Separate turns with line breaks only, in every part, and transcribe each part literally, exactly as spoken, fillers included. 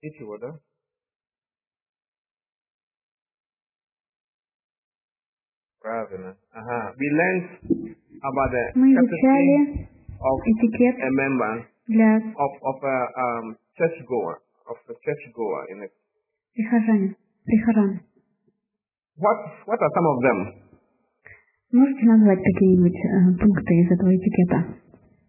Ничего, да? Правильно. Ага. We learned about the
Мы
courtesy
изучали
of
этикет
a member
для
of of a um, churchgoer of a churchgoer in it.
прихожан. Прихожан.
What what are some of them?
Можете назвать какие-нибудь э, пункты из этого этикета?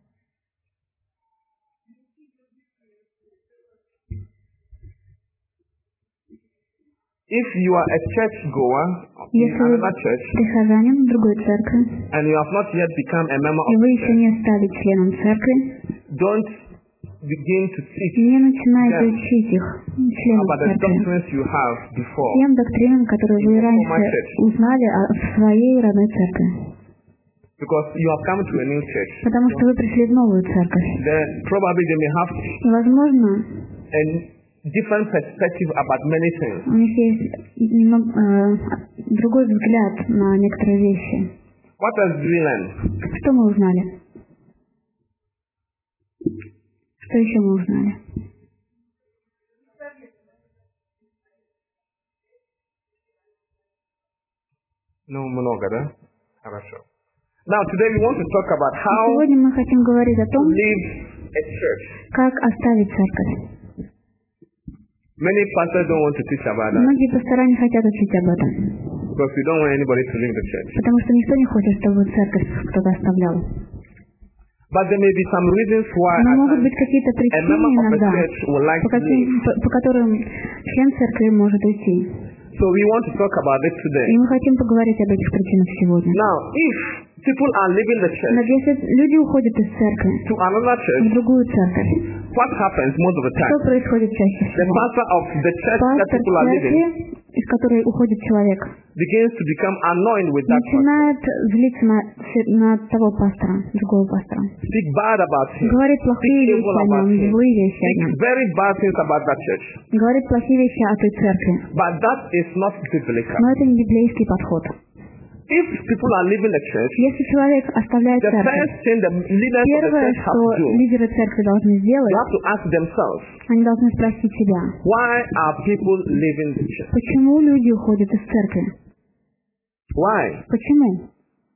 If you are a churchgoer in
Если вы
another church
прихожанин в другой церкви,
and you have not yet become a member
и
of
вы
the
еще
church,
не стали членом церкви,
don't begin to teach
не начинайте
them
учить их, членов
about the
церкви,
doctrines you have before
тем доктринам, которые
in
вы
your former
раньше
church,
узнали о- в своей родной церкви.
because you have come to a new church.
Потому что вы пришли в новую церковь.
Then probably they may have
И, возможно,
a different perspective about many things.
у них есть немного, э, другой взгляд на некоторые вещи.
What else do we learn?
Что мы узнали? Что еще мы узнали?
Ну, много, да? Хорошо. Now, today we want to talk about how
Сегодня мы хотим говорить о
to
том,
leave a church.
как оставить церковь.
Many pastors don't want to teach about that
Многие пастора не хотят учить об этом,
because we don't want anybody to leave the church.
потому что никто не хочет, чтобы церковь кто-то оставлял.
But there may be some reasons why
Но
at
могут
times
быть какие-то
a
причины
member of a
иногда,
church would like
по,
to
каким,
leave.
по, по которым член церкви может уйти.
So we want to talk about it today.
И мы хотим поговорить об этих причинах сегодня.
Now, if people are leaving the
Но
church
если люди уходят из церкви
to another
в
church,
другую церковь,
what happens most of the
что
time?
происходит чаще
The
всего?
pastor of the church that
Пастор
people are
церкви,
leaving
из которой уходит человек,
begins to become annoyed with that pastor.
начинает злиться на, на того пастора, другого пастора.
Speak bad about him.
Говорит плохие
Speak
вещи
evil
о
about
нем,
him.
злые вещи о
Speak
нем.
very bad things about that church.
Говорит плохие вещи о той церкви.
But that is not biblical.
Но это не библейский подход.
If people are leaving the church,
Если человек оставляет
the
церковь,
first thing the leaders of the
первое,
church have
что
to do,
лидеры церкви должны
they
сделать,
have to ask themselves,
они должны спросить себя,
why are people leaving the church?
почему люди уходят из церкви?
Why?
Почему?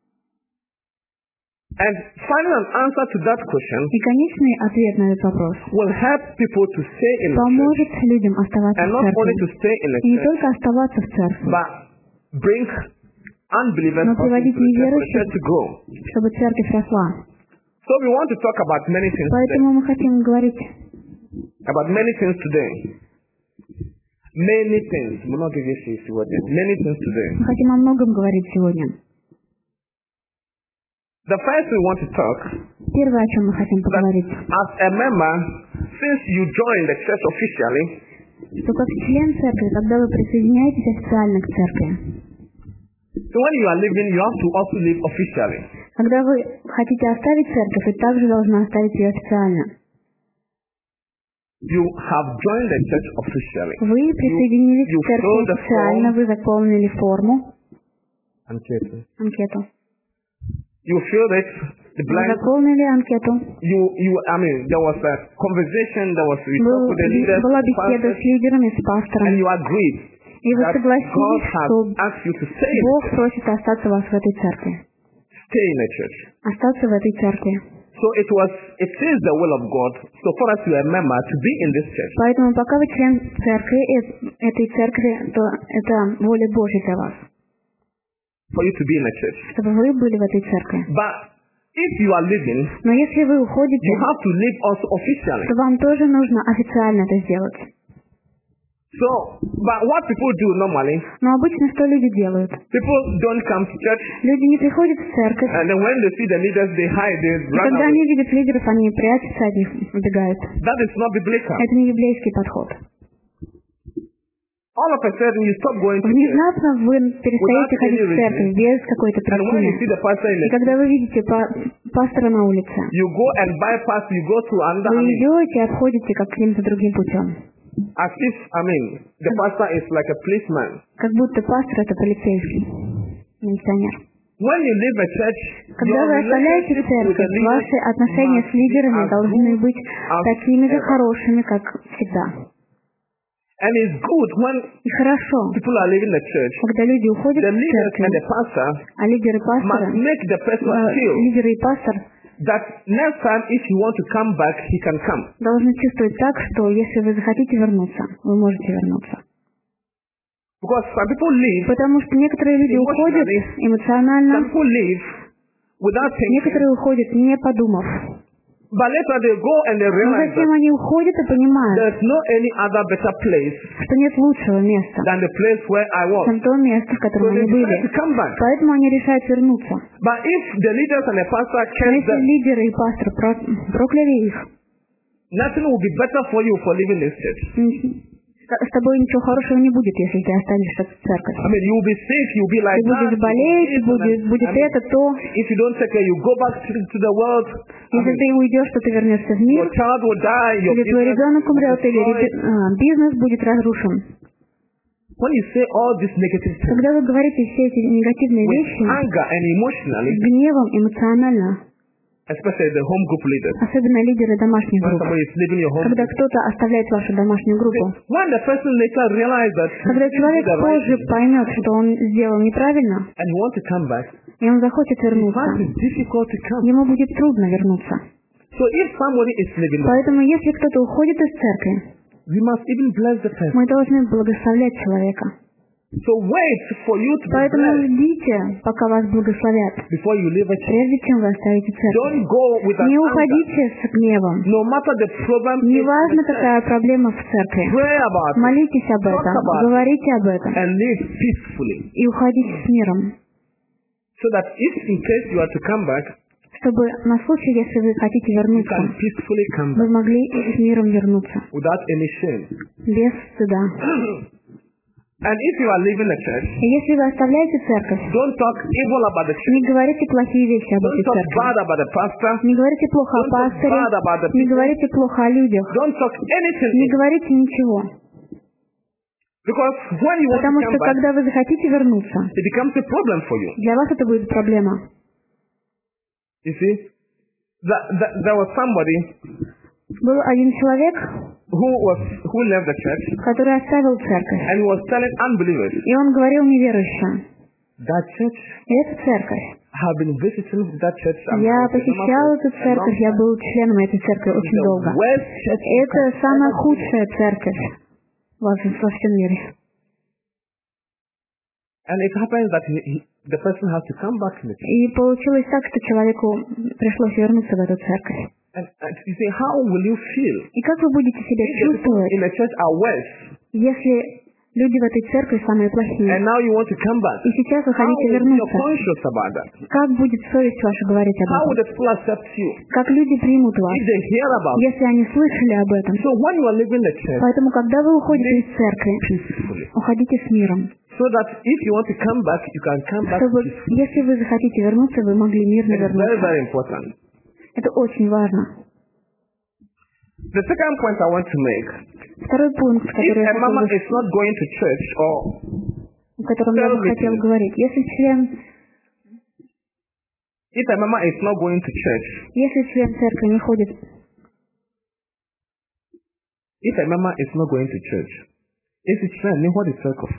And finding an answer to that question
И конечный ответ на этот вопрос
will help people to stay in the church.
поможет людям оставаться
And
в
not only to
церкви.
stay in the
И не
church,
только оставаться в церкви,
but bring unbelievers
но
also into
приводить
the church for the
неверующих,
church to grow.
чтобы церковь росла.
So we want to talk about many things today.
Поэтому мы хотим говорить
About many things today. Many things. Много вещей сегодня. Many things today.
мы хотим о многом говорить сегодня.
The first we want to talk,
Первое, о чем мы хотим поговорить,
as a member, since you joined the church officially,
что как член церкви, когда вы присоединяетесь официально к церкви,
so when you are leaving, you have to also live officially.
когда вы хотите оставить церковь, вы также должны оставить ее официально.
You have joined the church officially.
Вы присоединились
you
к церкви
filled the
официально,
form.
вы заполнили форму,
Анкету.
анкету.
You filled it, the
Вы
blank.
заполнили анкету.
You, you, I mean, there was a conversation, there was, we talked
Был-
with the leaders,
Была
the
беседа
pastors,
с лидерами, с
and
пастором.
you agreed
И вы
that God
согласились,
has
что
asked you to stay in the
Бог
church.
просит остаться вас в этой церкви.
Stay in the church.
Остаться в этой церкви.
So it was, it is the will of God, so for us to remember to be in this church.
Поэтому пока вы член церкви, э- этой церкви, то это воля Божья для вас.
For you to be in the church.
Чтобы вы были в этой церкви.
But if you are living,
Но если вы уходите,
you have to live also officially.
то вам тоже нужно официально это сделать.
So, but what people do normally,
Но обычно что люди делают?
people don't come to church,
Люди не приходят в церковь,
and then when they see the leaders, they hide, they
и
run
когда
away.
они видят лидеров, они прячутся от них, убегают.
That is not biblical.
Это не библейский подход.
All of a sudden, you stop going to church,
Внезапно вы перестаете
Without
ходить
any
в церковь
reason.
без какой-то
and when you see
причины.
the pastor in
И
the
когда вы видите па- пастора на улице,
you go and bypass, you go to another, I
вы
mean,
идете и отходите каким-то другим путем.
as if, I mean, the pastor is like a policeman.
Как будто пастор это полицейский, милиционер.
When you leave a church,
Когда
your
вы оставляете
relationship with the
церковь,
leaders
ваши отношения с
must be
лидерами
as
должны
good
быть
as
такими же
ever.
хорошими, как всегда.
And it's good when
И хорошо,
people are leaving the church.
когда люди уходят
The
из
leaders
церкви,
and the pastor
а лидеры
must
пастора,
make the person
э,
feel
лидеры и пастор
that next time if you want to come back, he can come.
должны чувствовать так, что если вы захотите вернуться, вы можете вернуться.
Because some people leave,
Потому что некоторые люди уходят
some
эмоционально,
people leave without thinking,
некоторые уходят не подумав.
but later they go and they
Но
realize
затем
that
они уходят и понимают,
there's no any other better place
что нет лучшего места,
than the place where I was.
чем то место, в
So
котором
they
они были.
decide to come back.
Поэтому они решают вернуться.
But if the leaders and the pastor
Но
curse
если
them,
лидеры и пастор про- прокляли их,
nothing will be better for you for leaving this church.
м, с тобой ничего хорошего не будет, если ты останешься в церковь.
I mean, you will be sick, you will be like
Ты
that.
будешь
you will
болеть,
this and
будет,
that.
будет
I mean,
это, то.
if you don't take care, you go back to, to the world. I
Если
mean,
ты уйдешь, то ты вернешься в
your
мир,
child will die, your
или твой
business
ребенок
will be
умрет, или
destroyed.
реби- а, бизнес будет разрушен.
When you say all these negative things
Когда вы говорите все эти негативные
with
вещи
anger and emotionally,
с гневом, эмоционально,
especially the home group leaders,
особенно лидеры домашних
when
групп,
somebody is leaving your home
когда
group,
кто-то оставляет вашу домашнюю группу,
when the person later realizes that he
когда
did
человек
the right
позже
thing
поймет, что он сделал неправильно,
and he wants to come back,
и он захочет
he
вернуться,
finds it difficult to come.
ему будет трудно вернуться.
So if somebody is leaving,
Поэтому, если кто-то уходит из церкви,
we must even bless the person.
мы должны благословлять человека.
So wait for you to be
Поэтому
blessed
ждите, пока вас благословят,
before you leave a church.
прежде чем вы оставите церковь.
Don't go with an
Не
anger.
уходите с гневом.
No matter the problem is in
Неважно,
the church,
какая проблема в церкви.
pray about it
Молитесь об
Talk
этом,
about it.
говорите об этом
and live peacefully.
и уходите с миром,
So that if in case you are to come back,
чтобы на случай, если вы хотите
you
вернуться,
can peacefully come
вы
back
могли с миром вернуться,
without any shame.
без стыда.
And if you are leaving the church,
И если вы оставляете церковь,
don't talk evil about the church.
не говорите плохие вещи об
Don't
этой
talk
церкви.
bad about the pastor.
Не говорите плохо о
Don't talk
пасторе,
bad about the
не
people.
говорите плохо о людях,
Don't talk anything.
не говорите ничего.
Because when you want
Потому
to
что
come back,
когда вы захотите вернуться,
it becomes a problem for you.
для вас это будет проблема.
You see? That, that, there was somebody
Был один человек,
who was who left the church
который оставил церковь,
and he was telling unbelievers
и он говорил неверующим:
that church
«Эта церковь,
have been visiting that church. I'm
я
a member
посещал
for
эту
a long
церковь, я
time.
был членом этой церкви очень
The
долго.
worst church you
Это
can
самая
ever
худшая церковь во во всем мире».
And it happens that he, he, the person has to come back in the church.
И получилось так, что человеку пришлось вернуться в эту церковь.
And, and you say, how will you feel
И как вы будете себя
if the people
чувствовать,
in the church are worse,
если люди в этой церкви самые плохие,
and now you want to come back?
и сейчас вы
How
хотите
will you be
вернуться?
conscious about that?
Как будет совесть ваша говорить об
How will
этом?
the people accept you
Как люди примут вас,
if they hear about it?
если они слышали об этом?
So when you are leaving the church,
Поэтому, когда вы уходите из церкви,
peacefully,
уходите с миром,
so that if you want to come back, you can come back
чтобы,
peacefully.
если вы захотите вернуться, вы могли мирно
It is very,
вернуться.
very important.
Это очень важно.
The second point I want to make,
Второй пункт,
if
который я
a mama
хотел,
is not going to church or
о котором я бы хотел говорить, если член,
if a mama is not going to church,
если член церкви не ходит,
if a mama is not going to church, if it's friend, what is circle?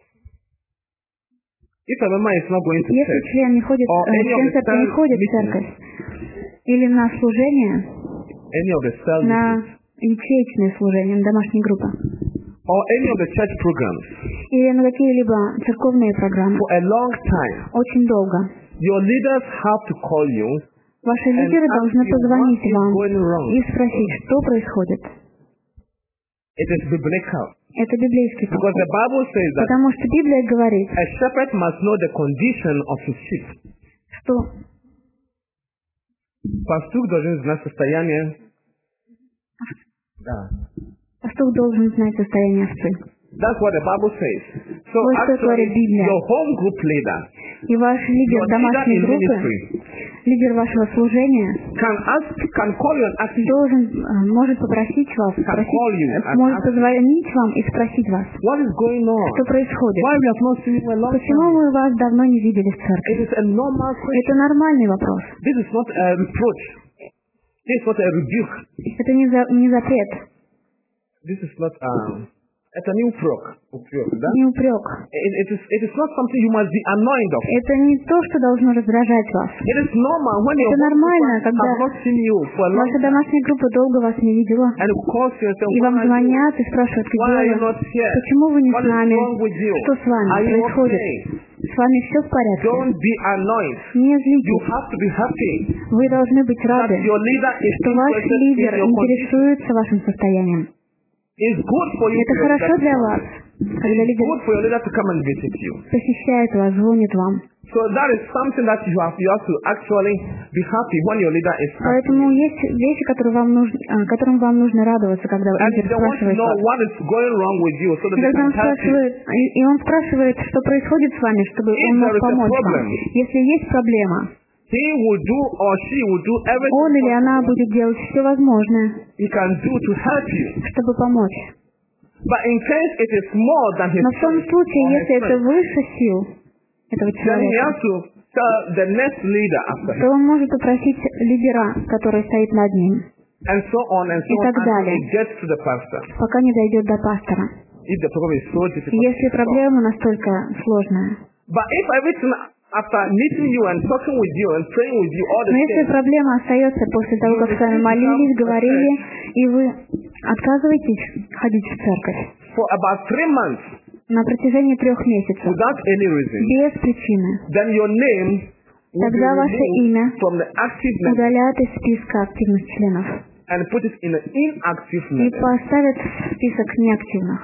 If a mama is not going to
если
church,
член не ходит,
or
э,
any of
член
the
церкви не
cell
ходит в
meetings,
церковь, или на служение,
any of the cell
на
meetings,
ячеечное служение, на домашней группе,
or any of the church programs
или на какие-либо церковные программы,
for a long time,
очень долго,
your leaders have to call you
ваши
and
лидеры
ask
должны
you what
позвонить
is
вам
going wrong.
и спросить, что происходит.
It is biblical.
Это библейский
Because the
подход.
Bible says that
Потому что Библия говорит,
a shepherd must know the condition of his sheep.
что
Пастух должен знать состояние. Да.
пастух должен знать состояние овцы.
That's what the Bible says. So
Вот что
actually,
говорит Библия.
your home group leader,
И ваш лидер
your leader
домашней
in
группы,
ministry,
лидер вашего служения,
can ask, can call you and ask you,
должен, э, может попросить вас,
can
спросить,
call you and
может
ask you,
позвонить вам и спросить вас,
what is going on?
что происходит.
Why we have not seen you in a long
Почему
time?
мы вас давно не видели в церкви?
It is a normal
Это
question.
нормальный вопрос.
This is not a reproach. This is not a rebuke.
Это не, за, не запрет.
This is not um, Это не упрек. Упрек, да?
не упрек.
It, it, is, it is not something you must be annoyed of.
Это не то, что должно раздражать вас.
It is normal when your
Это
home
нормально,
people
когда
have not seen you for a long
ваша
time.
домашняя группа долго вас не видела,
And it calls you and says,
и
why
вам
are you,
звонят и спрашивают,
why are
где
you
вы,
not here?
почему вы не
What
с
is
нами,
wrong with you?
что с вами
Are you
происходит,
okay?
с вами все в порядке.
Don't be annoyed.
Не
You
злитесь,
have to be happy
вы должны быть
that
рады,
your leader is
что ваш
interested in
лидер
your condition.
интересуется вашим состоянием.
It's good for you
Это
to
хорошо
respect
для
your
вас,
leader.
когда
It's
лидер
good for your leader to come and visit you.
посещает вас, звонит вам.
So that is something that you have, you have to actually be happy when your leader is happy.
Поэтому есть вещи, которые вам нужно, а, которым вам нужно радоваться, когда
And
лидер
they want to
спрашивает
know
вас.
what is going wrong with you so that
И
they
когда
can
он
help you.
спрашивает, и и он спрашивает, что происходит с вами, чтобы
If
он мог
there is a
помочь вам.
problem,
Если есть проблема,
he will do or she will do everything
он или она
possible
будет делать все возможное,
he can do to help you.
чтобы помочь.
But in case it is more than his
Но в том
strength
случае,
or his
если это
strength,
выше сил этого
then he
человека,
has to tell the next leader after
то
him.
он может попросить лидера, который стоит над ним,
And so on and so
И
on
так
until
далее.
it gets to the pastor.
пока не дойдет до пастора.
If the problem is so difficult.
Если
to solve.
проблема настолько сложная.
But if everything after meeting you and talking with you and praying with you all the
Но если
same,
проблема остается после того, как с вами молились, говорили, и вы отказываетесь ходить в церковь
for about three months
на протяжении трех месяцев,
without any reason,
без причины,
then your name will be
тогда ваше
removed
имя
from the active member
удалят из списка активных членов
and put it in an inactive
и
member.
поставят в список неактивных.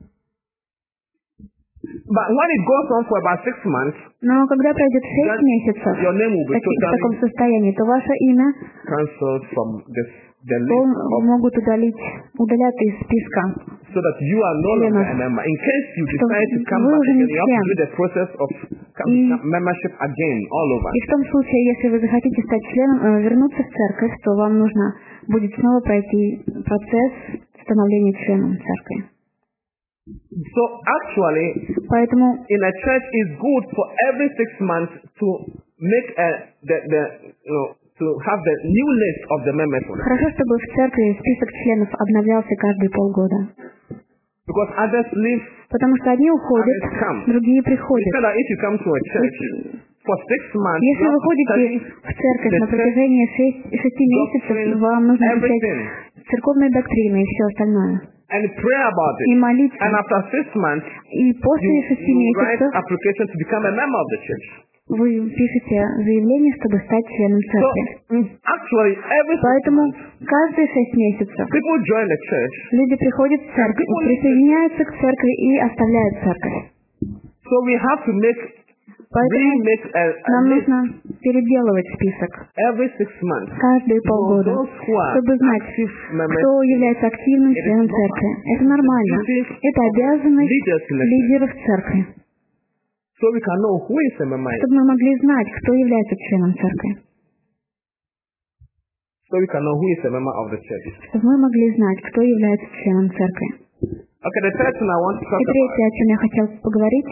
But when it goes on for about six months,
Но когда пройдет шесть
then
месяцев
your name will be
таки- в таком
totally
состоянии, то ваше имя
cancelled from this, the
пол-
list of,
могут удалить, удалять из списка.
so that you are no longer a member. In case you
Что
decide to come
вы
back
уже
again,
не
you have to
член.
do the process of come-
И-
membership again all over.
И в том случае, если вы захотите стать членом, э, вернуться в церковь, то вам нужно будет снова пройти процесс становления членом церкви.
So actually,
Поэтому
in a church, it's good for every six months to make a, the, the, you know, to have the new list of the members.
хорошо, чтобы в церкви список членов обновлялся каждые полгода.
Because others leave.
Потому что одни уходят,
Others come.
другие
It's
приходят.
not that if you come to a church for six months,
Если
you
вы
have to
ходите
study
в церковь
the
на
church,
протяжении шесть- шести месяцев,
doctrine,
вам нужно изучать
everything,
церковные доктрины и все остальное.
and pray about
И
it.
молиться.
And after six months,
И после
you,
шести
you write
месяцев
application to become a member of the church.
вы пишете заявление, чтобы стать членом
So
церкви.
mm, actually, every six
Поэтому
months,
каждые шесть месяцев
people join the church.
люди приходят в церковь, присоединяются к церкви и оставляют церковь.
So we have to make
Поэтому
really make a, a
нам
list
нужно переделывать список
every six months.
каждые
For
полгода,
those who are
чтобы знать,
active members,
кто является активным членом церкви. Это нормально. Это обязанность лидеров церкви,
so we can know who is a member,
чтобы мы могли знать, кто является членом церкви.
so we can know who is a member of the church.
Чтобы мы могли знать, кто является членом церкви.
Okay, the third thing I want to talk
И
about.
третье, о чем я хотела поговорить,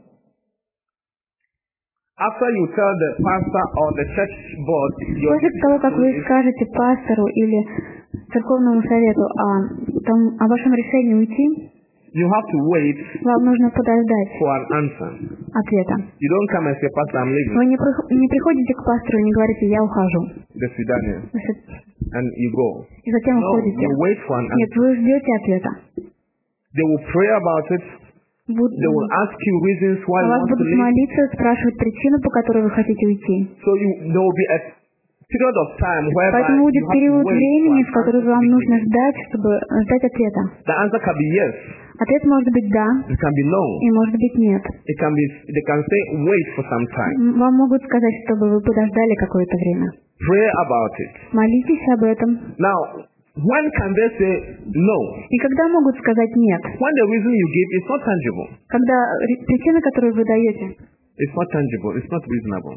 After you tell the pastor or the church board your
после того, как вы скажете пастору или церковному совету о, том, о вашем решении уйти,
you have to wait
вам нужно подождать
for an answer.
ответа.
You don't come and say, Pastor, I'm leaving.
Вы не, прих- не приходите к пастору и не говорите, я ухожу.
До свидания. And you go.
И затем
No,
уходите.
you wait for an
Нет,
answer.
вы ждете ответа.
They will pray about it.
Буд-
They will ask you reasons why
а
you
вас
want to
будут
leave.
молиться, спрашивать причину, по которой вы хотите уйти.
So you, there will be a period of time whereby
Поэтому будет
you have to
период
wait
времени, в
for an
который
answer
вам
to be
нужно
given.
ждать, чтобы ждать ответа.
The answer can be yes.
Ответ может быть да,
It can be no.
и может быть нет.
It can be. They can say wait for some time.
М, Вам могут сказать, чтобы вы подождали какое-то время.
Pray about it.
Молитесь об этом.
Now, when can they say no?
И когда могут сказать нет?
When the reason you give is not tangible.
Когда ре- причина, которую вы даете,
It's not tangible. It's not reasonable.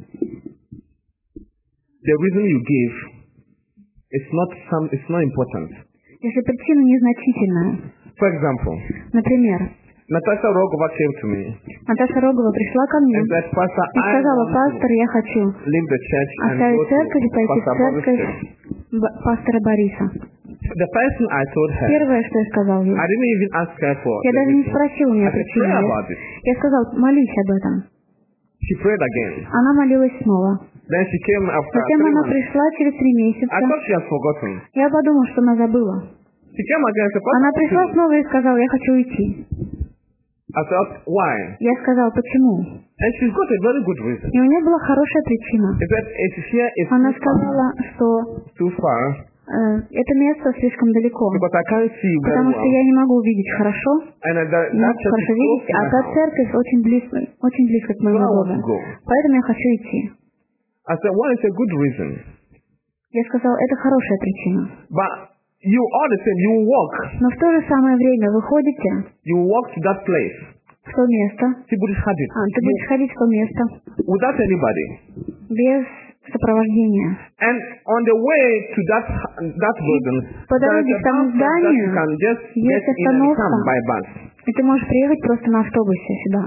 The reason you give is not some. It's not important.
если причина незначительная.
For example,
Например,
Natasha Rogova came to me
Наташа Рогова пришла ко мне
and said, Pastor,
и
I
сказала,
want
пастор, я хочу
to leave the church and go
оставить
to
церковь и пойти в
Pastor Bobby's
церковь
church.
Б- пастора Бориса.
She the person I told her,
Первое, что я сказал ей,
I didn't even ask her for
я
the
даже не
reason.
спросил у
I
нее
said,
причину.
pray
Я,
about it.
я сказал, молись об этом.
She prayed again.
Она молилась снова.
Then she came after
Затем
three
она
months.
пришла через три
I
месяца.
thought she had forgotten.
Я подумал, что она забыла.
She came again and said,
Она
Pastor,
пришла снова и сказала, я хочу уйти.
I thought, why?
Я сказал, почему?
And she's got a very good reason.
И у нее была хорошая причина.
She said, it's here, it's
Она
too far,
сказала, что
too far,
э, это место слишком далеко,
because I can't see very
потому что
well.
я не могу видеть хорошо,
And uh, that,
не
that
могу
church is
хорошо
close
видеть,
to
а
my
та
house.
церковь очень близко, очень близко к
So
моему
I want
дому.
to go.
Поэтому я хочу идти.
I said, well, it's a good reason.
Я сказал, это хорошая причина.
But you all the same, you walk.
Но в то же самое время вы ходите
You walk to that place.
в то место,
See, Buddhist habit.
а, ты будешь ходить в то место
Without anybody.
без сопровождения.
And on the way to that that building,
По
there
дороге
is a
к тому
bus stop that you
зданию
can just
есть
get in and
остановка.
come by bus.
И ты можешь приехать просто на автобусе сюда.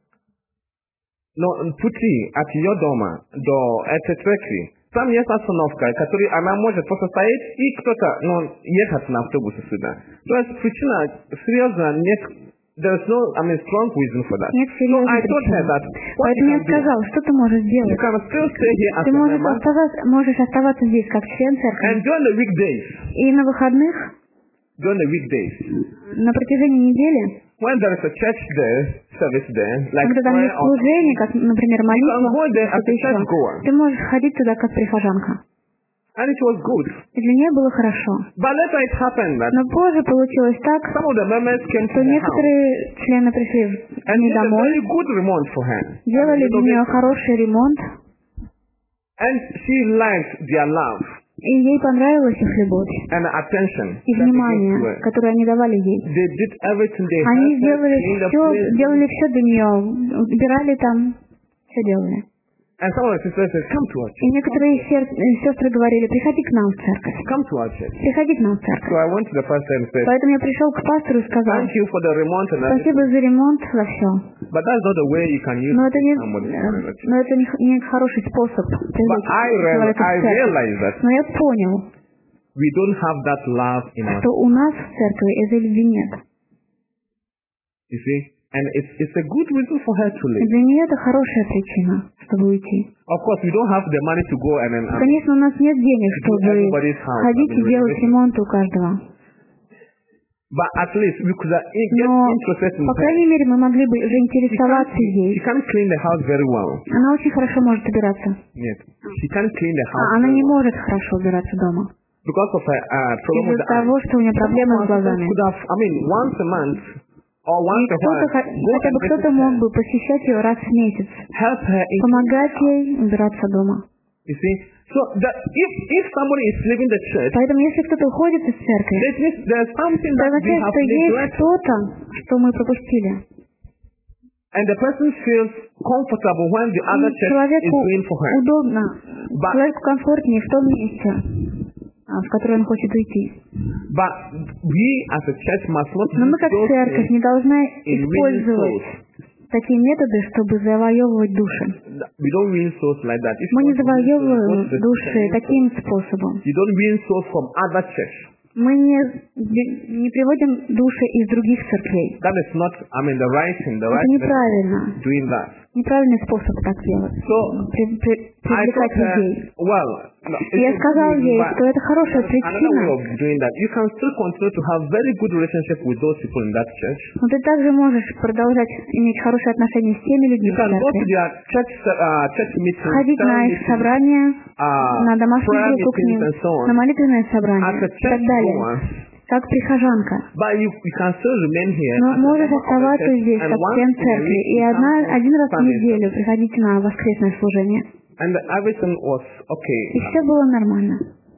Но пути от ее дома до этой церкви, там есть остановка, которая она может просто стоять и кто-то, ну, ехать на автобусе сюда. То есть причина серьезно нет. There's no, I mean, strong reason for that.
Нет
So
серьезной
I told her
причины.
that what
Поэтому
you
я
can do,
сказал, что ты можешь
you
сделать.
can still stay here as
Ты
a
можешь
member,
оставаться, можешь оставаться здесь как член церкви.
and during the weekdays,
И на выходных,
during the weekdays,
на протяжении недели,
when there is a church there, service there, like
когда там
prayer
есть
or
служение, как, например,
you can
молитва,
go there as
что-то
a
еще,
church goer.
ты можешь ходить туда как прихожанка.
And it was good.
И для нее было хорошо.
But later it happened that
Но позже получилось так,
some of the members came to
что
the house
некоторые члены пришли в
and
ней
did a
домой,
very good remont for her.
делали для нее хороший ремонт,
And she liked their love
и ей понравилась их любовь
and attention
и
that they gave to
внимание,
her.
которое они давали ей.
They did everything they
Они
helped her
сделали
clean the
все,
place.
делали все для нее, убирали там, все делали.
And some of the sisters said, come to our
И
church.
некоторые сер- э, сестры говорили, приходи к нам в церковь,
Come to our church.
приходи к нам в
So
церковь.
I went to the pastor and said,
Поэтому я пришел к пастору и сказал,
thank you for the remont and everything.
спасибо за ремонт, за все.
But that's not the way you can use
Но это не,
somebody
э,
for a church.
но это не, х- не хороший способ
But
привлечь
I, real,
человека
I
в церковь.
realized that
Но я понял,
we don't have that love in us.
что у нас в церкви этой любви нет.
You see? And it's, it's a good reason for her to
И
leave.
для нее это хорошая причина, чтобы уйти.
Of course, we don't have the money to go and then um,
Конечно, у нас нет денег,
do
чтобы
everybody's house.
ходить
I
и
mean,
делать
renovation.
ремонт у каждого.
But at least we could uh, get
Но,
interested in
по
her.
крайней мере, мы могли бы
She can't,
заинтересоваться
she,
ей.
she can't clean the house very well.
Она очень хорошо может убираться.
Yes. She can't clean the house
А она
very
не
well.
может хорошо убираться дома.
Because of her uh, problem with
Из-за
the
того,
eyes.
что у нее проблемы с глазами.
Could have, I mean, once a month or
И
once a
кто-то,
while,
хо-
go
хотя
and
бы
visit
кто-то мог
her.
бы посещать ее раз в месяц.
Help her in
Помогать ей убираться дома.
You see? So that if, if somebody is leaving the church,
Поэтому если кто-то уходит из церкви,
that means there's something
это
that we
означает,
have
что есть
neglected.
что-то, что мы пропустили.
And the person feels comfortable when the other
И
church is
человеку
doing for her.
удобно,
But-
человеку комфортнее в том месте, а, в которое он хочет уйти.
But we as a church must not
Но мы
use
как
those
церковь
things
не должны
in winning
использовать
souls.
такие методы, чтобы завоевывать души.
We don't win souls like that. If
Мы
you
не
want to win souls, go
завоевываем
to the
души
church.
таким способом.
You don't win souls from other church.
Мы не, не приводим души из других церквей.
That is not, I mean, the right thing. The
Это
right
неправильно.
method of doing that.
Неправильный способ так делать.
So,
При- при-
I
привлекать
told her,
людей.
well, no, it's
Я
a good
сказал
reason,
ей,
but
что это хорошая
another way
причина,
of doing that. You can still continue to have very good relationship with those people in that church.
но ты также можешь продолжать иметь хорошие отношения с теми людьми
You
в
can go to
церкви.
their church, uh, church meetings,
Ходить
cell
на их
meetings,
собрания,
uh,
на домашнюю
prayer
группу к ним,
meetings and so on.
на молитвенное собрание
As a
и так
church
далее.
goer,
Как прихожанка.
but you, you can still remain here
Но
as a
можешь
member of the
оставаться
church,
здесь
and
как
once
член
in a
церкви
week
и
you
одна,
come for
один раз в
Sunday
неделю
service.
приходите на воскресное служение.
And everything was okay.
И все было нормально.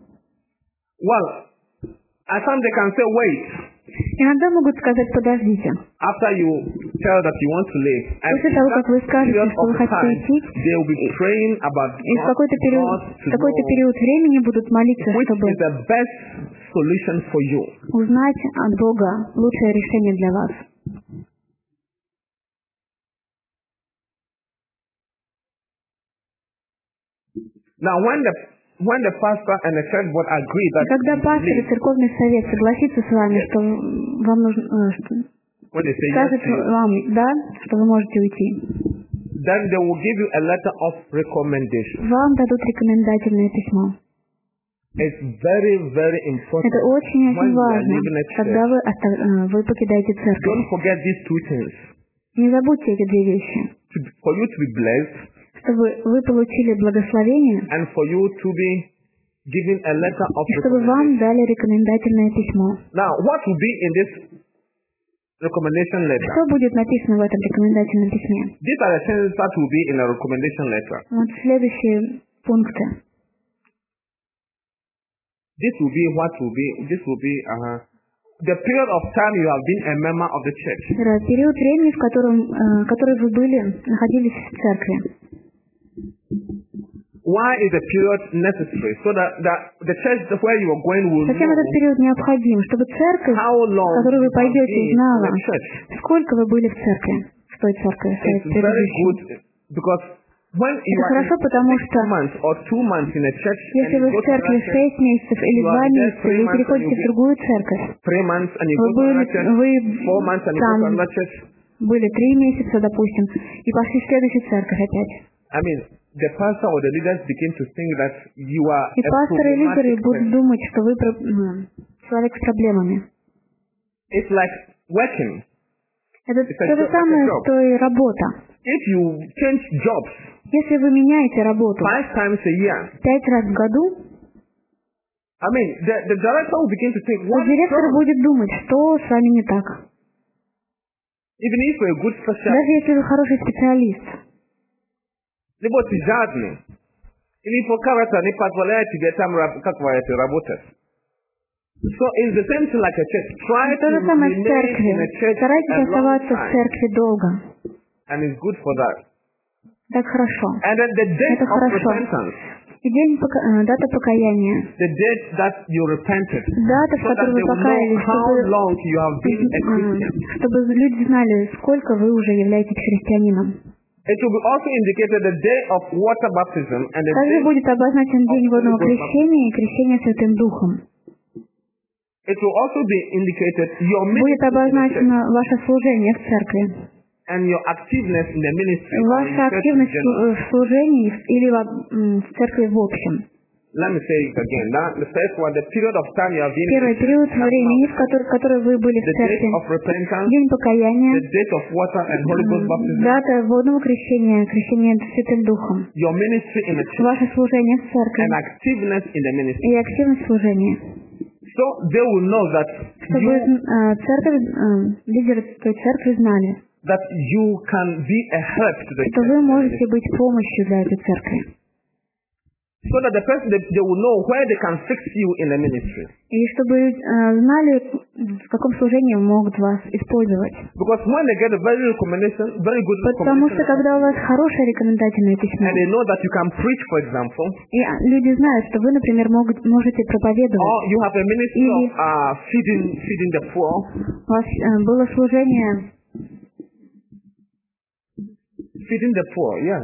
Well, at times they can say, wait,
Иногда могут сказать, подождите.
after you tell that you want to leave, and
После
in
того,
that
как вы скажете,
period
что вы
of
хотите
time,
уйти,
they will be praying about
и в
God,
какой-то период,
God
в
to
какой-то
know
период времени будут молиться,
which
чтобы
is the best solution for you.
узнать от Бога лучшее решение для вас.
Now, when the when the pastor and the church board agree that
И когда
you
пастор и
leave,
церковный совет согласится с вами, что вам нужно, э, что
when they say yes
скажет
to you,
вам, да, что вы можете уйти,
then they will give you a letter of recommendation.
вам дадут рекомендательное письмо.
It's very, very important.
Это очень-очень
when you are
важно,
leaving a
когда
church.
вы, остав- э, вы покидаете церковь.
Don't forget these two things.
Не забудьте эти две вещи.
To, for you to be blessed
Чтобы вы получили благословение,
and for you to be given a letter of
и чтобы вам
recommendation.
дали рекомендательное письмо.
Now, what will be in this recommendation letter?
Что будет написано в этом рекомендательном письме?
These are the things that will be in a recommendation letter.
Вот следующие пункты.
This will be what will be, this will be uh, the period of time you have been a member of the church.
Период времени, в котором, э, который вы были, находились в церкви.
Why is the period necessary? So that, that the church where you are going will
Зачем этот
know
период необходим? Чтобы церковь,
how long
в которую вы
you have
пойдете,
been in
знала,
the church.
сколько вы были в церкви, в той церкви, в той
It's very
предыдущей.
good because when you
Это
are
хорошо, потому
in
что
six months or two months in a church and
если
you
вы
go
в
to
церкви
another church,
шесть месяцев или
you are
два
there
месяца,
three
вы
months and
переходите
you
в
go
другую церковь,
three months and you
вы
go to
были,
another church,
вы
four months and you go
там
to another church.
были три месяца, допустим, и пошли в следующую церковь опять.
I mean, the pastor or the leaders begin to think that you are
И
a
пасторы и лидеры
problematic
будут
person.
думать, что вы про- м, человек с проблемами.
It's like working.
Это
It's a
то же
job,
самое,
like a job.
что и работа.
If you change jobs
Если вы меняете работу
five times a year,
пять раз в году,
I mean, the, the director will begin to think,
то
what is
директор
wrong?
будет думать, что с вами не так.
Even if you're a good specialist,
Даже если вы хороший специалист.
либо ты жадный, или по карата не позволяет тебе там раб- как вы это работать. So it's the same thing like a church. Try
То
to
же самое в
remain
церкви.
in a church
Старайтесь
a long
оставаться в
time,
церкви долго.
and it's good for that.
Так хорошо.
And then the date
Это
of
хорошо.
repentance,
И день пока- э, дата покаяния.
the date that you repented,
Дата, в
so that
которой
they
вы
will know
покаялись,
how
чтобы,
long you have been a
м,
Christian.
чтобы люди знали, сколько вы уже являетесь христианином.
It will be also indicated the day of water baptism and the
Также
day,
будет обозначен день
Holy
водного
Ghost
крещения и крещения Святым Духом.
it will also be indicated your
Будет
ministry in the church
обозначено ваше служение в церкви,
and your activeness in the ministry or in
ваша
the church in
активность
general.
в в служении или в м, в церкви в общем.
Let me say it again. Now, the first one, the period of time you have been in
Первый
the church,
период времени, в который, в который вы были в
the date
церкви.
of repentance,
День покаяния,
the date of water and Holy Ghost baptism,
дата водного крещения, крещения Святым Духом,
your ministry in the church,
ваше служение в церкви
and activeness in the ministry.
и активность служения.
So they will know that
Чтобы
you
э, церковь, э, лидеры той церкви знали,
that you can be a help to the
что вы
church.
можете быть помощью для этой церкви.
So that the person they, they will know where they can fix you in the ministry.
И чтобы э, знали, в каком служении могут вас использовать.
Because when they get a very recommendation, very good
Потому что
recommendation,
когда у вас хорошее рекомендательное письмо,
and they know that you can preach, for example,
и а, люди знают, что вы, например, могут, можете
or
проповедовать,
you have a ministry of
Или-
uh, feeding feeding the poor,
у вас э, было служение,
feeding the poor, yeah,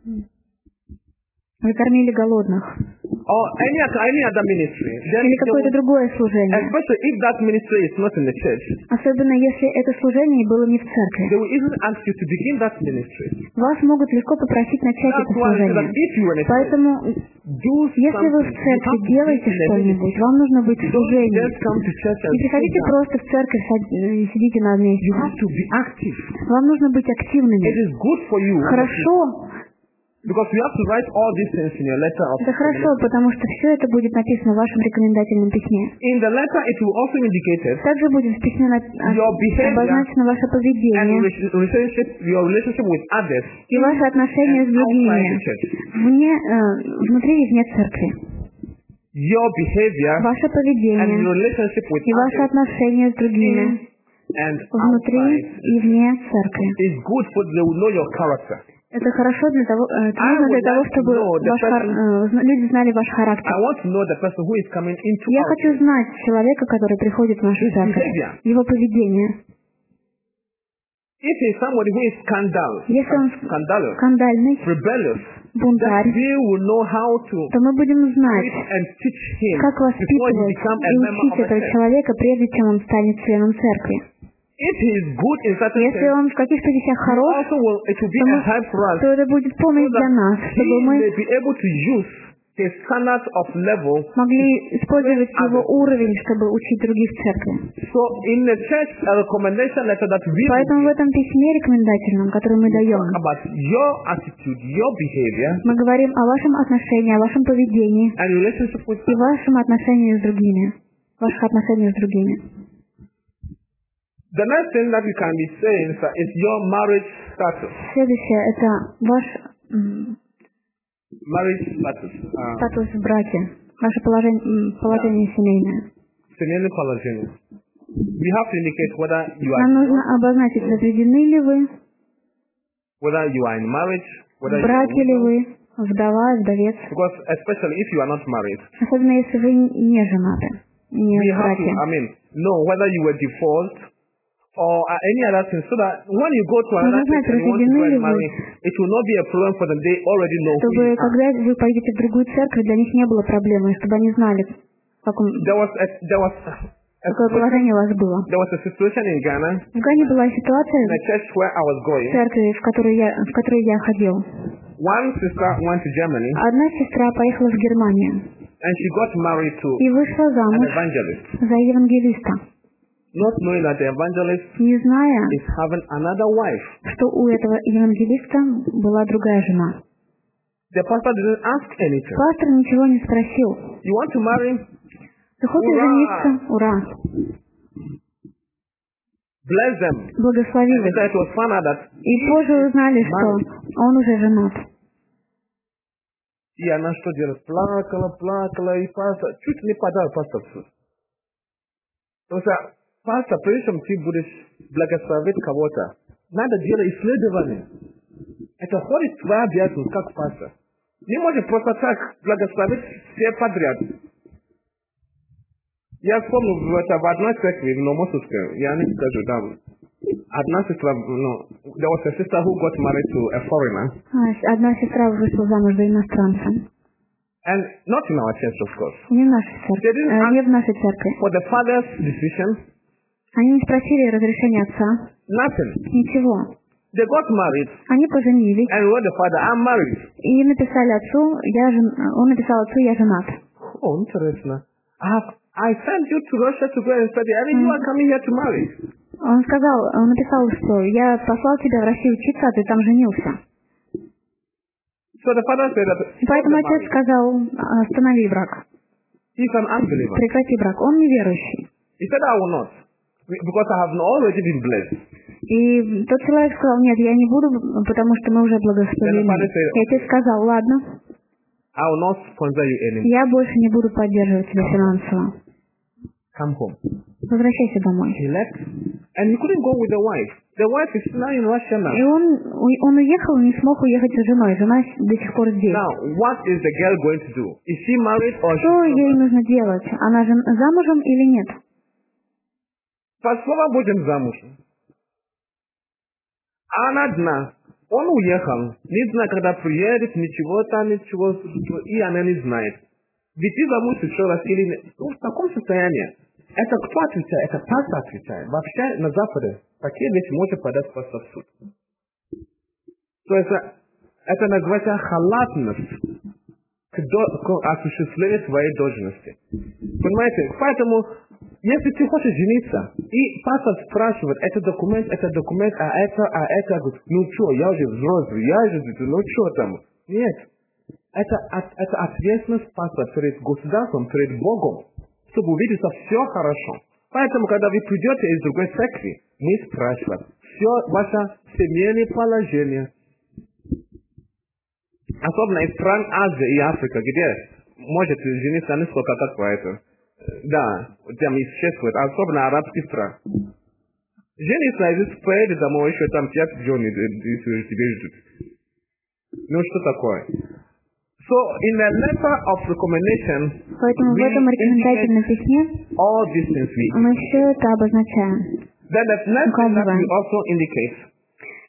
вы кормили голодных,
or any other any other ministry, then
или
they
какое-то
will,
другое служение.
especially if that ministry is not in the church,
Особенно если это служение было не в церкви.
they will even ask you to begin that ministry.
Вас могут легко попросить начать
That's
это
why I say that
служение.
if you are in a church,
Поэтому,
do
если вы в
something. You
церкви
have to
делаете
be in the
что-нибудь,
ministry.
вам нужно быть в
Don't
служении.
just come to church and
Не
sit
приходите
down.
просто в церковь сад- и сидите на месте.
You have to be active.
Вам нужно быть
It
активными.
is good for you.
Хорошо,
Because you have to write all these things in your letter of
это хорошо, потому что все это будет написано в вашем рекомендательном письме.
In the letter, it will also indicate it
Также будет в письме на-
Your behavior
обозначено ваше
and
поведение
rela- relationship, your relationship with others
и ваши отношения с
outside the
другими,
church.
вне, э, внутри и вне церкви.
Your behavior
Ваше
and
поведение
your relationship with
и ваши
others
отношения с другими
in and
внутри
outside
и вне церкви.
is good for they will know your character.
Это хорошо для того, э, это
I
нужно для
would
того,
like to
чтобы
know the
ваш хар-
person-
э, зна- люди знали ваш характер.
I want to know the person who is coming into
Я
our
хочу
church.
знать человека, который приходит в нашу
His
церковь,
behavior.
его поведение.
If he is somebody who is scandal,
Если он
scandalous,
скандальный,
rebellious, then
бунтарь,
we will know how to
то мы будем знать,
teach and teach him
как
before he
воспитывать
become a
и
member
учить
of the
этого
church.
человека, прежде чем он станет членом церкви.
If he is good in certain
Если
things,
он в каких-то вещах
he
хорош,
also will, it will be
то,
a
мы,
help for us
то это будет
so
помощь для
that
нас,
he
чтобы мы
may be able to use his standards of level.
могли использовать его
others.
уровень, чтобы учить других в церкви.
So in the church a recommendation letter that we
Поэтому в этом письме рекомендательном, которое мы даем,
talk about your attitude, your behavior,
мы говорим о вашем отношении, о вашем поведении
and relationship with
и вашем отношении с другими, ваших отношениях с другими.
The next thing that we can be saying sir, is your marriage status.
Следующее – это ваш м,
Marriage status. Uh,
статус в браке, ваше положение, м, положение семейное.
Семейное положение. We have to indicate whether you are
Нам нужно обозначить, разведены ли вы,
whether you are in marriage, whether
в
you are
браке ли
single.
вы, вдова, вдовец.
Because especially if you are not married,
Особенно если вы не женаты, не
we
в
have to,
браке.
I mean, know whether you were divorced or uh, any other thing, so that when you go to another
Нужно знать,
church and you want to
разведены
go
ли
and
вы,
marry, it will not be a problem for them. They already know who
чтобы
you are.
когда вы пойдете в другую церковь, для них не было проблемы, чтобы они знали, в каком,
There was a, there was a,
какое положение у вас было.
there was a situation in Ghana,
В Гане была
in a
ситуация
church where I was
в
going.
церкви, в которую я, в которую я ходил.
One sister went to Germany
Одна сестра поехала в Германию
and she got married to
и вышла
an
замуж
evangelist,
за евангелиста,
not knowing that the evangelist
не зная,
is having another wife.
что у этого евангелиста была другая жена.
The pastor didn't ask anything.
Пастор ничего не спросил.
You want to marry?
Ты хочешь
Ура!
жениться? Ура!
Bless them.
Благословил
And
их.
later it was found out that
И позже узнали, что он уже женат.
и она что делает? Плакала, плакала, и пастор чуть не подал пасторству. Потому что пастор, прежде чем ты будешь благословить кого-то, надо делать исследование. Это входит в твою обязанность как пастор. Не можешь просто так благословить все подряд. Я вспомнил в, это, в одной церкви, в Номосовской, я не скажу, там, одна сестра, ну, there was a sister who got married to a foreigner.
А, Одна сестра вышла замуж за иностранца.
And not in our church, of course.
Не в нашей церкви.
They didn't
э,
ask
Не в нашей церкви.
for the father's decision,
Они не спросили разрешения отца.
nothing.
Ничего.
They got married
Они поженились
and wrote the father, I'm married.
и написали отцу, я жен... он написал отцу, я женат.
Oh, интересно. I have, I sent you to Russia to go and study, and you are coming here to marry.
Он сказал, он написал, что я послал тебя в Россию учиться, а ты там женился.
So the father said that
И поэтому отец сказал, останови брак,
he's an unbeliever.
прекрати брак. Он неверующий.
He said, I will not, because I have already been blessed.
И тот человек сказал, нет, я не буду, потому что мы уже благословены. И отец сказал, ладно,
I will not sponsor you anymore.
я больше не буду поддерживать тебя финансово.
Come home.
Возвращайся домой.
He left, and he couldn't go with the wife. The wife is now in Russia now.
И он, он уехал, не смог уехать с женой. Жена до сих пор здесь.
Now, what is the girl going to do? Is she married or
Что
she's
ей
not?
нужно делать? Она же замужем или нет?
По словам будем замужем. Она одна. Он уехал. Не знаю, когда приедет, ничего там, ничего, и она не знает. Ведь ты замуж еще раз или нет. Ну, в таком состоянии. Это кто отвечает? Это пастор отвечает. Вообще на Западе такие вещи можно подать просто в суд. То есть это называется халатность к, до, к осуществлению своей должности. Понимаете? Поэтому, если ты хочешь жениться, и пастор спрашивает, это документ, это документ, а это, а это, говорит, ну что, я уже взрослый, я уже, ну что там? Нет. Это, это ответственность пастора перед государством, перед Богом, чтобы увидеть, что все хорошо. Поэтому, когда вы придете из другой церкви, мы спрашиваем, все ваше семейное положение, особенно из стран Азии и Африки, где может жениться не сколько как это. Да, там исчезает, особенно арабских стран. Жениться здесь поедет домой, еще там пять жены тебе ждут. Ну что такое? So, in the letter of recommendation,
Поэтому в этом рекомендательном письме
all these things we
мы все это обозначаем.
Then the next thing that we also indicate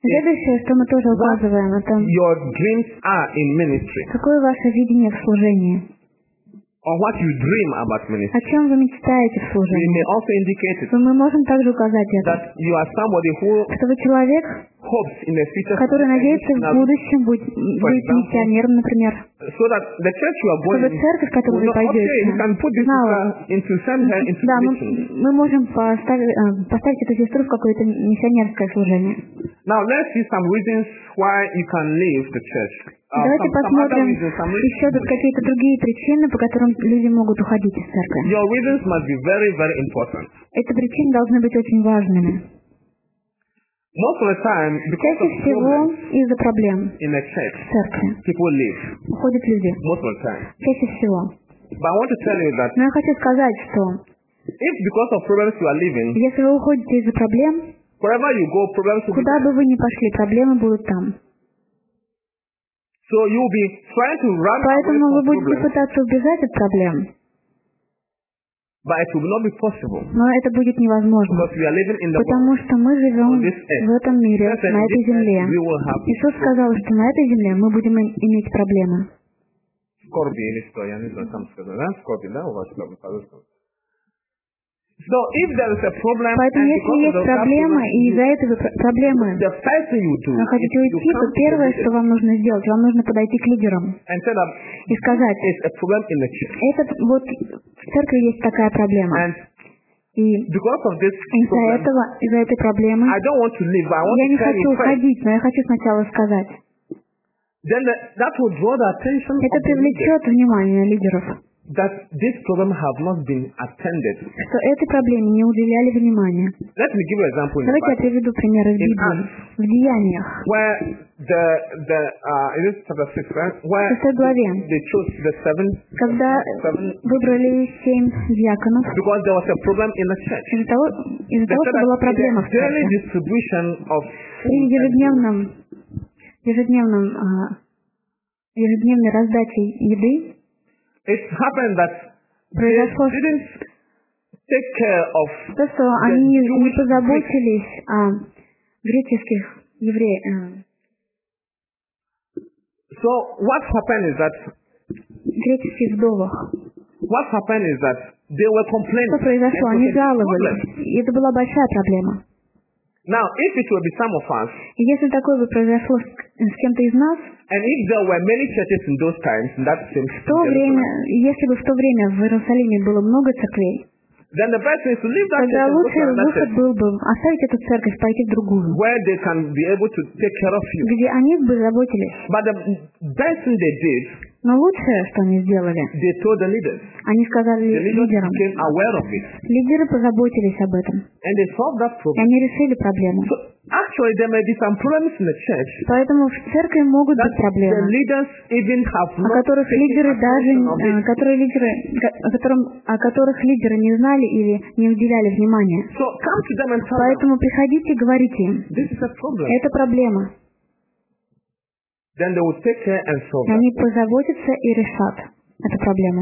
Следующее, что мы тоже указываем, это
your dreams are in ministry,
какое ваше видение в служении,
or what you dream about
о
ministry.
чем вы мечтаете в
We may
служении.
also indicate it,
Но мы можем также указать это,
that you are somebody who
что вы человек,
hopes in the future
который
to be
надеется в
missionary,
будущем быть, быть
example,
миссионером, например,
so that the church you are going
чтобы церковь, в которую
will
вы
know, okay,
пойдете,
we can put this
знала,
sister into send her into
да, мы,
mission.
мы можем поставить, э, поставить эту сестру в какое-то миссионерское служение.
Now let's see some reasons why you can leave the church. Uh,
Давайте
some, some other
посмотрим
reasons, some
еще тут
reasons.
какие-то другие причины, по которым люди могут уходить из церкви.
Your reasons must be very, very important.
Эти причины должны быть очень важными.
Most of the time, because
Чаще
of
всего
problems
из-за проблем
in the church,
в церкви
people leave.
уходят люди.
Most of the time.
Чаще всего.
But I want to tell you that
Но я хочу сказать, что
if because of problems you are leaving,
если вы уходите из-за проблем,
wherever you go, problems will be
куда бы вы ни пошли, проблемы будут там.
So you'll be trying to run away
Поэтому вы
from
будете
problems,
пытаться убежать от проблем,
but it will not be possible
но это будет невозможно.
because we are living in the world.
Потому что мы живем
on this earth.
в этом мире,
Yes, and
на этой
this earth
земле.
we will have
Иисус сказал, что на этой земле мы будем и- иметь проблемы.
скорби или что, я не знаю, там сказано, да, скорби, да, у вас там по-русски. So if there is a problem,
Поэтому
and
если
because
есть
of that
проблема,
problem,
и из-за
you-
этой пр- проблемы
the first thing you do
вы
is
хотите
you
уйти,
come
то
to the
первое,
leaders
что вам нужно сделать, вам нужно подойти к лидерам
and say that
и сказать,
it's a problem in the church.
этот, вот в церкви есть такая проблема.
And
И
because of this
из-за
problem,
этого, из-за этой проблемы,
I don't want to leave, but I want
я
to
не
tell
хочу
you first.
уходить, но я хочу сначала сказать.
Then the, that will draw the attention
Это
of the leaders
привлечет внимание лидеров,
that this problem have not been attended.
что этой проблеме не уделяли внимания.
Let me give you an example in the
Давайте я
Bible,
приведу примеры из
In
Библии.
Acts.
В Деяниях,
where the the uh, in this chapter six, right, where
в шестой главе,
they chose the seven,
когда
seven
выбрали семь диаконов,
because there was a problem in the church.
из-за того, из-за
They
того,
said
что была
that in
проблема в
the daily
церкви.
distribution of
При ежедневном, ежедневном, а, ежедневной раздаче еды
it happened that they
произошло
didn't take care of
то, что они не, не позаботились о греческих евреях,
so what happened is that
греческих вдовах.
what happened is that they were complaining.
Что произошло?
And
Они
it was a
жаловались.
problem.
И это была большая проблема.
Now, if it will be some of us,
И если такое бы произошло с, с кем-то из нас,
and if there were many churches in those times, in that same
в то время, если бы в то время в Иерусалиме было много церквей,
then the best thing is to leave that
тогда
church and go to
лучший
another
выход
church
был бы оставить эту церковь, пойти в другую,
where they can be able to take care of you.
где они бы заботились.
But the best thing they did,
Но лучшее, что они сделали,
they told the leaders.
они сказали
The leaders
лидерам.
became aware of it,
Лидеры позаботились об этом.
and they solved that
И
problem.
они решили проблему.
So actually, there may be some problems in the church
Поэтому в церкви могут
that
быть
the
проблемы,
leaders even have
о
not
которых
taken
лидеры даже,
attention of
э,
it.
которые лидеры, ко- о, котором, о которых лидеры не знали или не уделяли внимания.
So come to them and tell them,
Поэтому приходите и говорите им,
this is a problem.
это проблема.
Then they will take care and solve it.
Они позаботятся и решат эту проблему.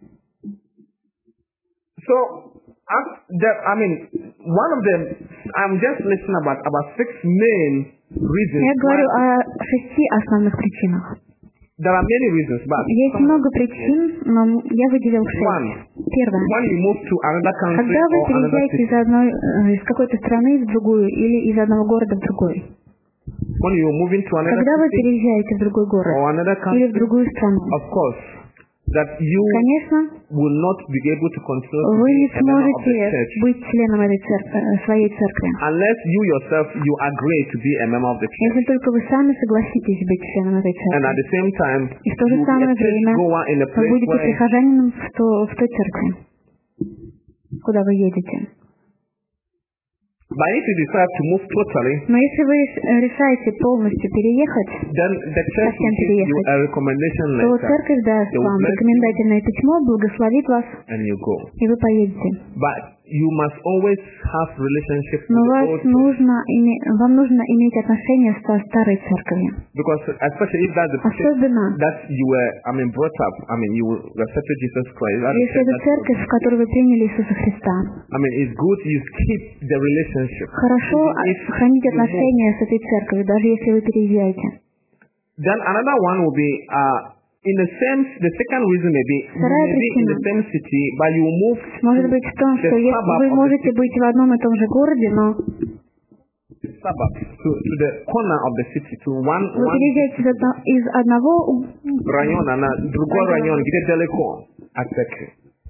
So, as the, I mean, one of them, I'm just listening about about six main reasons.
Я говорю
why-
о шести основных причинах.
There are many reasons, but
Есть много причин, но я выделил
one,
шесть. Первое.
when you move to another country
Когда вы
or another
переезжаете
city,
из одной, э, из какой-то страны в другую или из одного города в другой.
when you move into another
Когда вы
city
переезжаете в другой город
or another
или в
country,
другую страну,
of course, that you
конечно,
will not be able to continue to
вы
be
не
a member of the
сможете
church
быть членом этой церкви, э, своей церкви,
unless you yourself you agree to be a member of the church,
если только вы сами согласитесь быть членом этой
and at
церкви.
the same time
И в то же
you will be
самое
a
время
churchgoer in a
вы
place
будете
where
прихожанином в, то, в той церкви, куда вы едете.
but if you decide to move totally,
Но если вы реш- э, решаете полностью переехать,
then the church will give you a recommendation
то
letter
церковь даст
They will
вам
bless
рекомендательное письмо, благословит вас,
and you go.
и вы поедете.
But you must always have relationships
Но
with the
вас
old church.
нужно, име- вам нужно иметь отношения со старой церковью.
Because especially if that's the church
Особенно,
that you were, I mean, brought up, I mean, you accepted Jesus Christ. That's the
если
church
это
that-
церковь, в которой вы приняли Иисуса Христа.
I mean, it's good you keep the relationship.
Хорошо
Even if
хранить
you move.
отношения с этой церковью, даже если вы переезжаете.
Then another one will be, uh, in the same, the second reason may be, you
Вторая
may be in the
причина
same city, but you move
может
to
быть в том,
the
что если
suburb
вы
of the
можете
city,
быть в одном и том же городе, но
suburb, to, to the corner of the city, to one,
вы
one
переезжаете из одно- из одного
района на другой район, где далеко от церкви.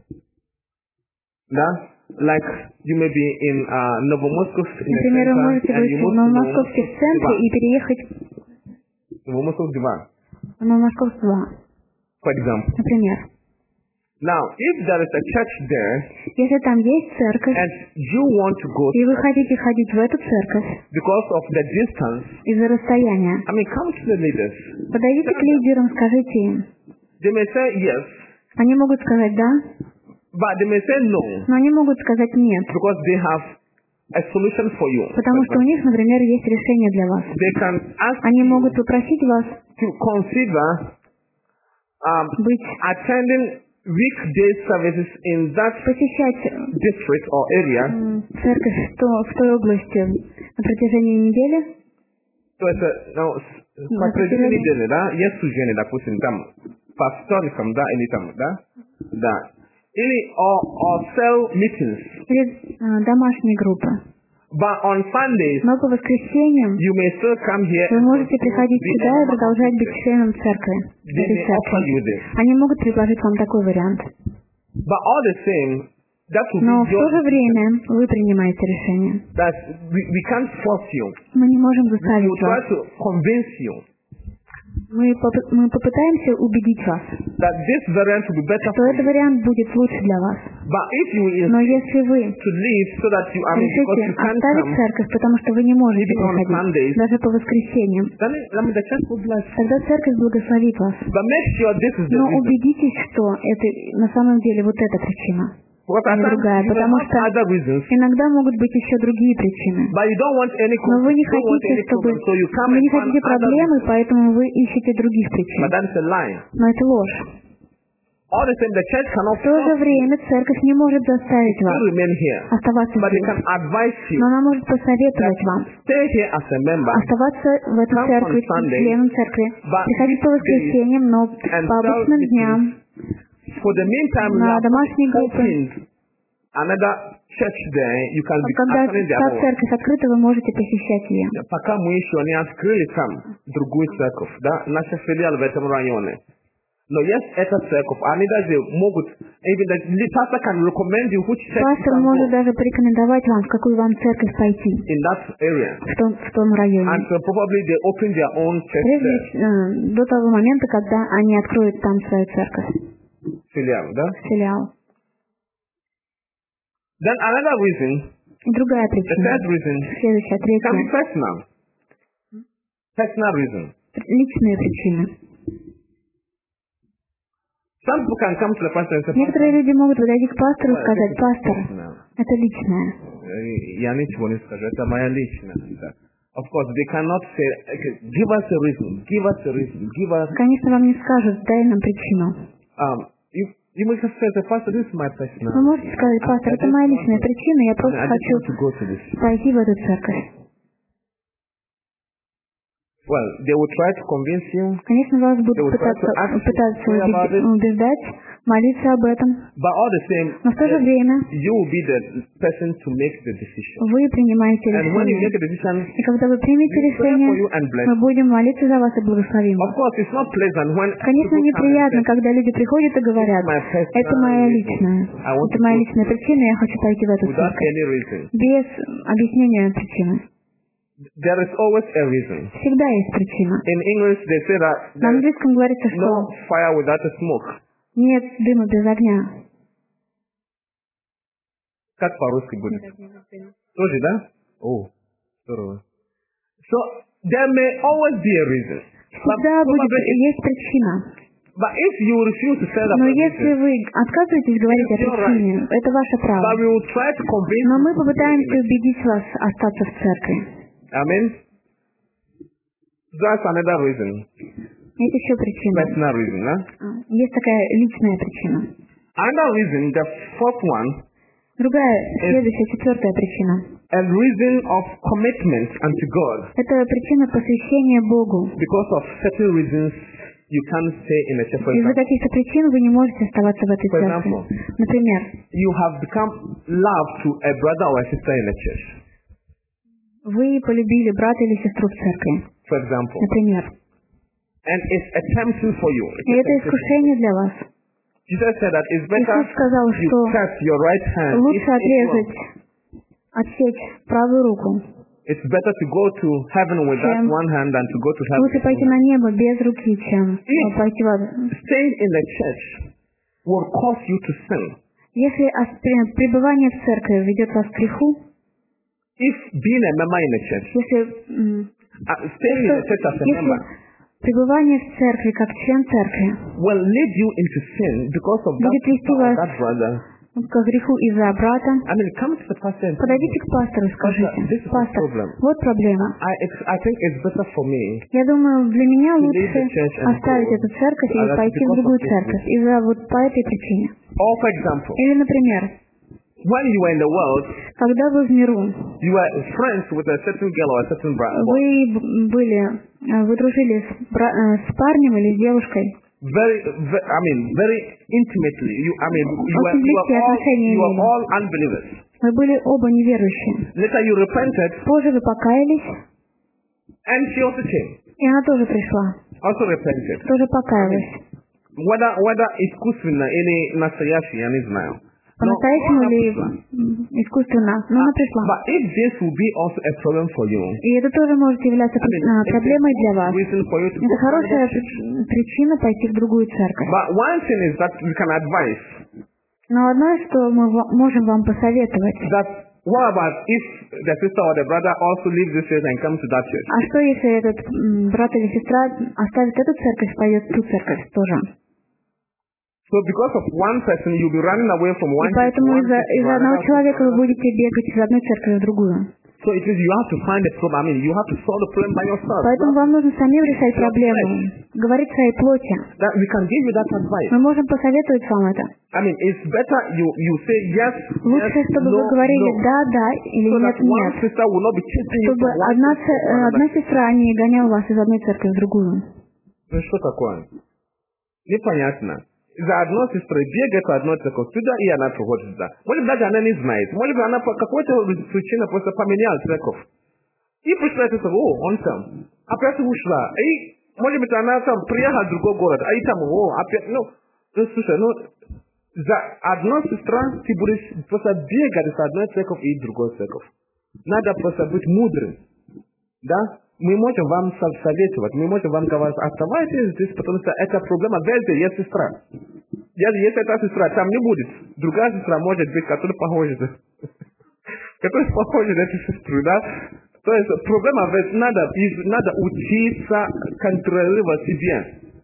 Да? Like you may be in uh, Novomoskovsk in the
Например, вы
center,
можете
and
быть
you
в
move to
Новомосковске в центре и
Novomoskovsk
переехать
Novomoskovsk два,
в Новомосковск два,
for example.
например.
Now, if there is a church there,
Если там есть церковь,
and you want to go
и вы хотите ходить в эту церковь
because of the distance,
из-за расстояния,
I mean, come to the leaders.
подойдите к лидерам, скажите им.
They may say yes,
Они могут сказать «да»,
but they may say no,
но они могут сказать «нет»,
because they have a solution for you.
потому что у них, например, есть решение для вас.
They can ask
Они
you
могут попросить вас
to consider um,
быть,
attending weekday services in that
посещать
district or area.
м, церковь в, то- в той области на протяжении недели.
То есть, ну, с- по определенной неделе, да, есть служение, допустим, там, по вторникам, да, или там, да, да. Или, or, or cell meetings.
Или а, домашние группы.
But on Sundays,
Но по воскресеньям
you may still come here
вы
and
можете
continue
приходить
to be
сюда
a
и
member of
продолжать
the
быть
church.
членом церкви.
They
этой
may offer
церкви.
you this.
Они могут предложить вам такой вариант.
But all the same, that will
Но
be
в то
your
же время вы принимаете решение.
that we, we can't force you.
Мы не можем
We will
заставить
try
вас.
to convince you
Мы, поп- мы попытаемся убедить вас,
that this variant will be better
что
for
этот
you.
вариант будет лучше для вас.
But if you
Но
insist
если вы
to leave so that you, I mean, because
решите
you can't
оставить
come,
церковь, потому что вы не можете
Maybe on
приходить,
Sundays.
даже по воскресеньям,
then I mean, the church will bless you.
тогда церковь благословит вас.
But make sure this is the
Но
reason.
убедитесь, что это на самом деле вот эта причина,
Because
а
at
не
times
другая,
you may
потому
have
что
other reasons,
иногда могут быть еще другие причины.
but you don't want any
Но вы
conflict,
не
you don't want
хотите,
any
чтобы
problem, so you come
вы
and
не
find
хотите
other
проблемы,
reasons.
поэтому вы ищете других причин.
But that is a lie.
Но это ложь.
All the same, the church cannot
В то же
force you
время церковь не может заставить
to
вас
remain here.
оставаться
But they
здесь.
can advise you
Но она может посоветовать
that
вам
stay here as a member
оставаться в этой
Come on
церкви,
Sunday,
членом церкви,
but
приходить по воскресеньям, но
and
по
tell
обычным
me
дням,
for the meantime, we
на
have
домашней группе.
opened another church there, you can
А
be
когда
attending the
та
other one.
церковь открыта, вы можете посещать ее.
Пока мы еще не открыли там другую церковь, да, наша филиал в этом районе. Но есть эта церковь, они даже могут, even the lead pastor can recommend you which church you
Пастор
can
может
go
даже порекомендовать вам, в какую вам церковь пойти
in that area.
в том, в том районе.
And so probably they open their own church
Прежде,
there,
э, до того момента, когда они откроют там свою церковь,
филиал, да.
филиал.
Then another reason,
И другая
the
причина,
third reason,
следующая,
can be
третья,
personal. Personal reason.
личные причины.
Some people can come to the pastor and say,
Некоторые люди могут подойти к пастору и
Well,
сказать:
this is
пастор,
personal.
это личное.
Э, я ничего не скажу, это моя личная. Да. Of course, they cannot say, okay, give us a reason, give us a reason, give us.
Конечно, вам не скажут, дай нам причину.
Um, you, you must have said, pastor, this is my personal.
Вы можете сказать: пастор, это моя личная причина, я просто
I just
хочу
want to go to this.
пойти в эту церковь.
Well, they will try to convince you,
Конечно, вас
They
будут
will try
пытаться,
to ask you
пытаться
pray about
убеди-
it.
убеждать, молиться об этом,
but all the same,
но в то же время
you will be the person to make the decision.
вы принимаете
And when you
решение.
make a decision,
И когда вы примете
we pray
решение,
for you and bless
мы
you.
будем молиться за вас и благословим
Of
вас.
course, it's not pleasant when
Конечно,
people come and
неприятно,
say,
когда люди приходят и говорят:
my personal
это моя
reason.
личная,
I want
это
to
моя
go
личная причина, я хочу пойти в эту
without
церковь.
any reason.
Без объяснения причины.
There is always a reason.
Всегда есть причина.
In English, they say that
На
there is
английском говорится,
no
что
fire without a smoke.
нет дыма без огня.
Как по-русски будет? Тоже, да? О, здорово. So, there may always be a reason. But
Всегда будет,
probably
есть причина.
But if you refuse to say that,
Но если вы отказываетесь говорить о причине, это ваше право.
but we will try to convince
Но мы
you.
попытаемся убедить вас остаться в церкви.
Amen. That's another reason.
Это еще причина.
Personal reason, huh?
Есть такая личная причина.
Another reason, the fourth one,
Другая, следующая, четвертая причина.
a reason of commitment unto God.
Это причина посвящения Богу.
Because of certain reasons, you can't stay in a church. For
Из-за
example,
каких-то причин вы не можете оставаться в этой
For
церкви.
example,
Например,
you have become love to a brother or a sister in a church.
вы полюбили брата или сестру в церкви.
For example,
Например.
and it's a temptation for you. It's
И
a
это
temptation.
искушение для вас.
Jesus said that it's better
Иисус сказал,
you
что
cut your right hand.
лучше
if it
отрезать,
wrong.
отсечь правую руку.
It's better to go to heaven with that
Чем
one hand than to go to heaven.
Лучше пойти на небо без руки, чем
И-
пойти в ад.
Staying in the church will cause you to sin.
Если ос- при- пребывание в церкви ведет вас к греху,
If being a member in a church,
если, м,
uh, staying in the church as a
если
member,
пребывание в церкви как член церкви
will lead you into sin because of that
Будет вести
sister or
вас
that brother.
к греху из-за брата,
I mean, come to the pastor and tell
подойдите
him,
к пастору и скажите:
this is the
пастор,
problem.
вот проблема.
I, ex- I think it's better for me.
Я думаю, для меня
To leave
лучше
the church and
оставить
go.
эту церковь и
Uh, that's
пойти в
because
другую
of this
церковь из-за вот по этой причине.
Or for example,
Или, например,
when you were in the world,
когда вы в миру,
you were friends with a certain girl or a certain bra- boy.
вы б- были, э, вы дружили с, бра- э, с парнем или с девушкой,
Very, ve- I mean, very intimately. You, I mean, you were,
Очень
you were
близкие
all,
отношения
you were
имели.
all unbelievers.
вы были оба неверующие.
Later you repented,
Позже вы покаялись,
and she also came,
и она тоже пришла,
also repented.
тоже покаялась.
Whether, whether искусственно или настоящий, я не знаю. Но
По-настоящему
она
ли
пришла.
м, искусственно, но она пришла.
But if this will be also a problem for you,
И это тоже может являться
I mean,
а,
it's
проблемой для
a
вас.
good reason for you to go
Это
to
хорошая
another church.
при- причина пойти в другую церковь.
But one thing is that we can advise
Но одно, что мы ва- можем вам посоветовать.
that what about if the sister or the brother also leave this church and come to that church?
А что, если этот м, брат или сестра оставит эту церковь, пойдет в ту церковь тоже?
So because of one person, you'll be running away from
И
one church to
поэтому
one
из-за
church to
из-за одного
another
человека
church to
вы
another.
будете бегать из одной церкви в другую.
So it is you have to find the problem. I mean, you have to solve the problem by yourself.
Поэтому вам нужно самим решать проблему, говорить своей плоти.
That we can give you that advice.
Мы можем посоветовать вам это.
I mean, it's better you you say yes,
Лучше,
yes,
чтобы
no,
вы говорили
no,
да, да или
so
нет,
that one
нет.
sister will not be chasing you
Чтобы
from one
одна,
church
це-
to
э, одна
another.
сестра не гоняла вас из одной церкви в другую.
Ну что такое? Непонятно. За одно сестры бегает по одной церкви туда, и она приходит туда. Может, даже она не знает. Может, она по какой-то причине просто поменяла церковь. И пришла и сказала: о, он там. Опять ушла. И, может быть, она там приехала в другой город, а и там, о, опять, ну, ну, слушай, ну, за одну сестру ты будешь просто бегать с одной церковь и другой церковь. Надо просто быть мудрым. Да? Мы можем вам советовать, мы можем вам говорить: оставайтесь здесь, потому что это проблема везде, есть сестра. Если, если эта сестра там не будет, другая сестра может быть, которая похожа, которая похожа на эту сестру, да? То есть проблема везде, надо, и надо учиться контролировать себя.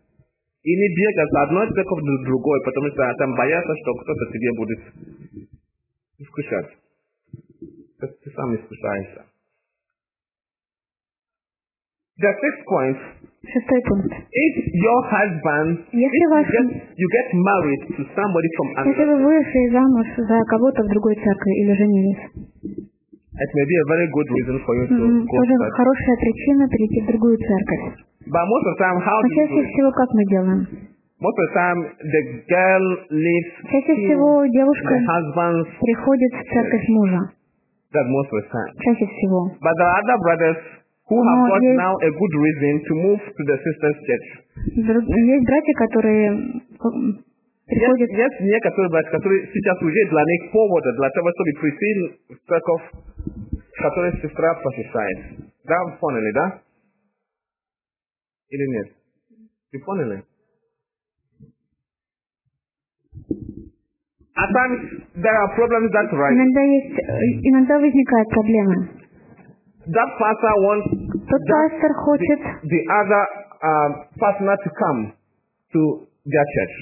И не бегать с одной церковь до другой, потому что там боятся, что кто-то тебе будет искушать. Ты сам искушаешься. The sixth point,
Шестой пункт.
if your husband, if
Если
you
ваш,
get, you get married to somebody from
если
another,
вы вышли замуж за кого-то в другой церкви или женились,
it may be a very good reason for you to
м,
go
тоже
to that.
хорошая причина перейти в другую церковь.
But most of the time, how
Но
do you do
чаще
it?
всего как мы делаем?
Most of the time, the girl lives
Чаще
to
всего девушка
the husband's,
приходит в церковь мужа.
that most of the time.
Чаще всего.
But there are other brothers who
Но
have got
есть-
now a good reason to move to the sister's church.
Друг- Есть братья, которые м, приходят,
Есть, есть некоторые братья, которые сейчас уже для них повода, для того, чтобы прийти в церковь, которая сестра посещает. Да, вы поняли, да? Или нет? Вы поняли? At times, there are problems that rise.
иногда есть, э, иногда возникают проблемы.
That pastor wants
Тот
that
пастор хочет,
the other uh, partner to come to their church.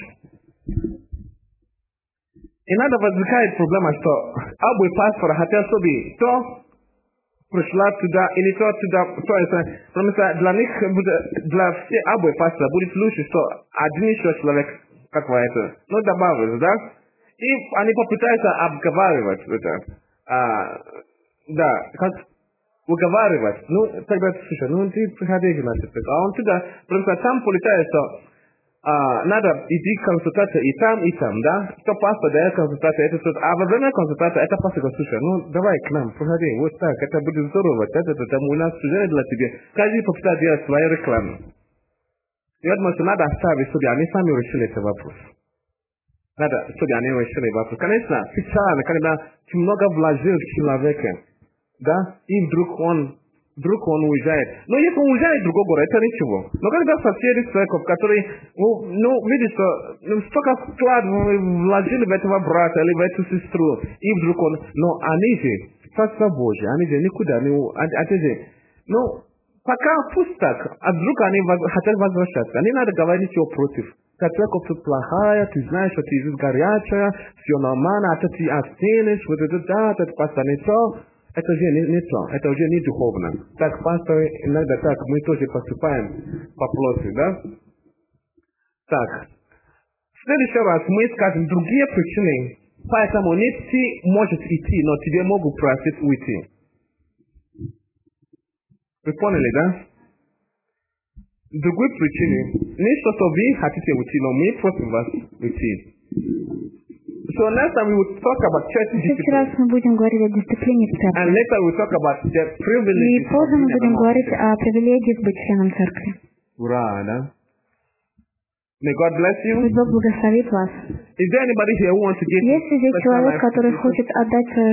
Иногда возникает проблема, что обои пастора хотят, чтобы то пришла туда или то туда, то это, потому что для них, для всех обои пастора будет лучше, что один еще человек, как это, ну, добавится, да? И они попытаются обговаривать это. А, да, как уговаривать. Ну, тогда, слушай, ну ты приходи к нас, а он туда, потому что там получается, а, надо идти консультация и там, и там, да? Что пастор дает консультацию, это что-то, а во время консультации это пастор говорит, слушай, ну давай к нам, приходи, вот так, это будет здорово, это, это, это, у нас служение для тебя. Каждый попытается делать свою рекламу. Я думаю, что надо оставить, чтобы они сами решили этот вопрос. Надо, чтобы они решили вопрос. Конечно, печально, когда ты много вложил в человека, да, и вдруг он, вдруг он уезжает. Но если он уезжает в другой город, это ничего. Но когда соседи человеков, которые, ну, ну видишь, что ну, столько вклад вложили в этого брата или в эту сестру, и вдруг он, но они же, Царство Божие, они же никуда не, они же, ну, пока пусть так, а вдруг они хотят возвращаться, не надо говорить его против. Церковь тут плохая, ты знаешь, что ты здесь горячая, все нормально, а то ты остынешь, вот это да, это пастор не то. Это уже не, не то, это уже не духовно. Так, пастор, иногда так, мы тоже поступаем по плоти, да? Так, в следующий раз мы скажем другие причины, поэтому не ты можешь идти, но тебе могут просить уйти. Вы поняли, да? Другой причины, не что, что вы хотите уйти, но мы просим вас уйти. So next time we will talk about church
В следующий раз
discipline.
мы будем говорить о дисциплине в
And
церкви.
later we will talk about the
И
privileges of
позже мы
being
будем
an
говорить
apostle.
о привилегиях быть членом церкви.
Right, huh? May God bless you.
Пусть Бог благословит вас.
Is there anybody here who wants to give
Есть ли здесь
personal
человек,
life to
который
Jesus?
хочет отдать свою